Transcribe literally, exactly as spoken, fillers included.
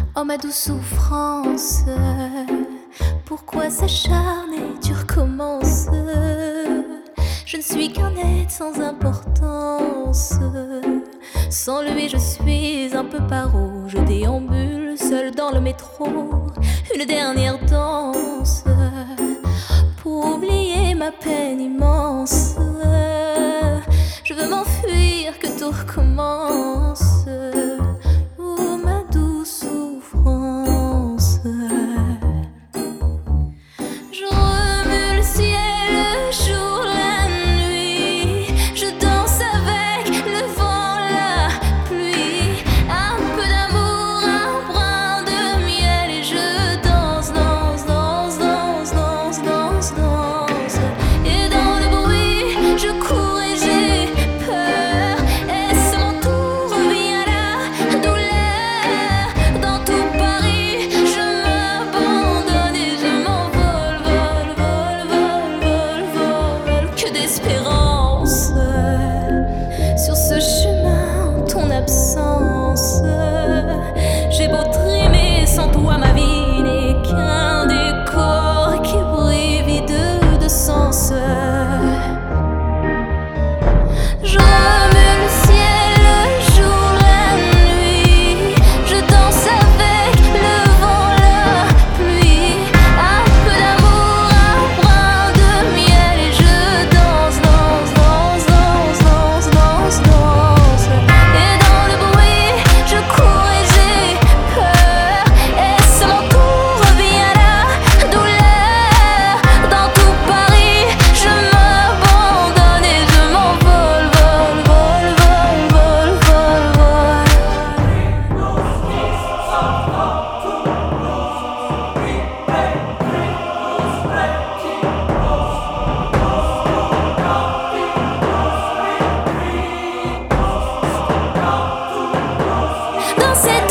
Oh ma douce souffrance, pourquoi s'acharner, tu recommences? Je ne suis qu'un être sans importance. Sans lui je suis un peu paro. Je déambule seul dans le métro. Une dernière danse pour oublier ma peine immense. Je veux m'enfuir, que tout recommence. Oh ma douce souffrance. Je remue le ciel, le jour, la nuit. Je danse avec le vent, la pluie. Un peu d'amour, un brin de miel. Et je danse, danse, danse, danse, danse, danse, danse. Et dans le bruit, je cours et j'ai peur. Est-ce mon tour, revient la douleur? Dans tout Paris, je m'abandonne et je m'envole, vol, vol, vol, vol, vol. Que d'espérance sur ce chemin en ton absence. J'ai beau trimer, sans toi ma vie n'est qu'un décor qui brille vide de sens. Je remue le ciel, le jour, la nuit. Je danse avec le vent, la pluie. Un peu d'amour, un brin de miel. Et je danse, danse, danse, danse, danse, danse, danse. Et dans le bruit, je cours et j'ai peur. Est-ce mon tour, revient la douleur? Dans tout Paris, je m'abandonne et je m'envole, vol, vol, vol, vol, vol, vol. Dans cette